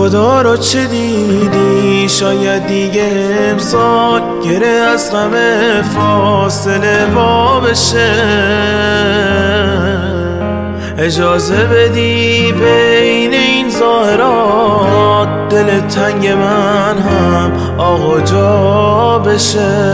خدا رو چه دیدی؟ شاید دیگه امسال گره از غم فاصله وا بشه. اجازه بدی بین این ظاهرات دل تنگ من هم آقا جا بشه.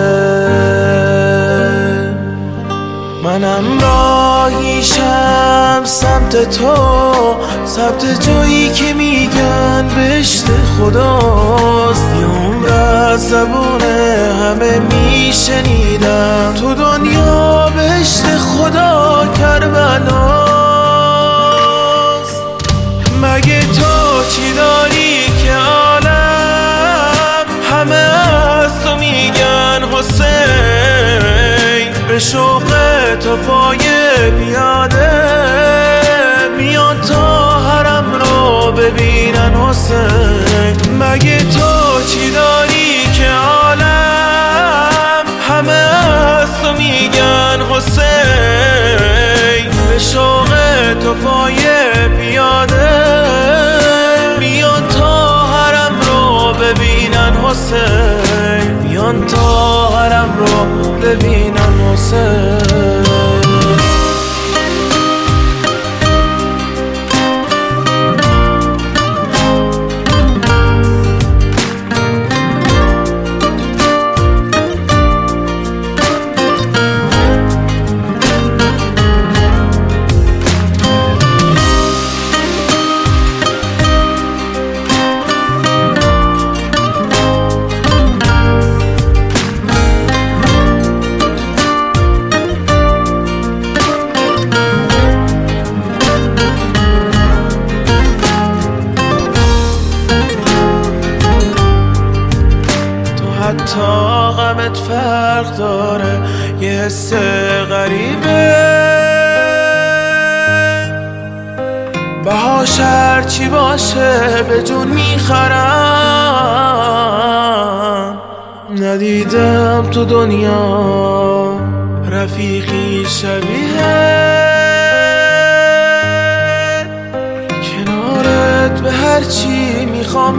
منم راهیشم سمت تو، سمت جایی که میگن بهشت خداست. یه عمر از زبون همه میشنیدم تو دنیا بهشت خدا کربلاست. مگه تو چی داری که عالم همه از تو میگن حسین؟ به شوق تو پای پیاده میان تا حرم رو ببینن حسین. مگه تو چی داری که عالم همه از تو میگن حسین؟ به شوق تو پای پیاده میان تا حرم رو ببینن حسین. میان تا حرم رو ببینن حسین. حتی غمت فرق داره، یه حس غریبه بهاش هرچی باشه به جون میخرم. ندیدم تو دنیا رفیقی شبیه کنارت به هرچی میخوام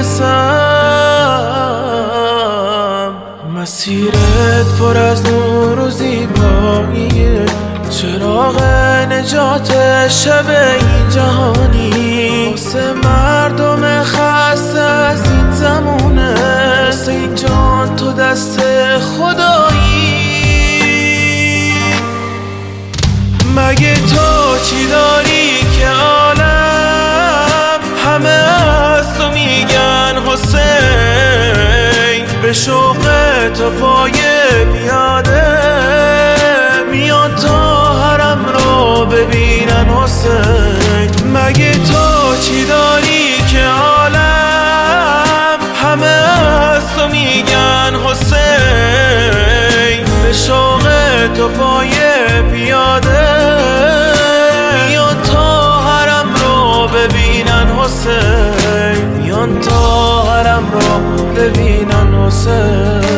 میرسم. مسیرت پر از نور و زیباییه، چراغ نجات شب این جهانی. واسه مردم خسته از این زمونه، واسه این جان تو دست خدایی. مگه تو چی داری که عالم همه از تو میگن حسین؟ به شوق تو پای پیاده میان تا حرم رو ببینن حسین. مگه تو چی داری که عالم همه از تو میگن حسین؟ به شوق تو پای پیاده میان تا حرم رو ببینن حسین. میان تا حرم رو ببینن حسین.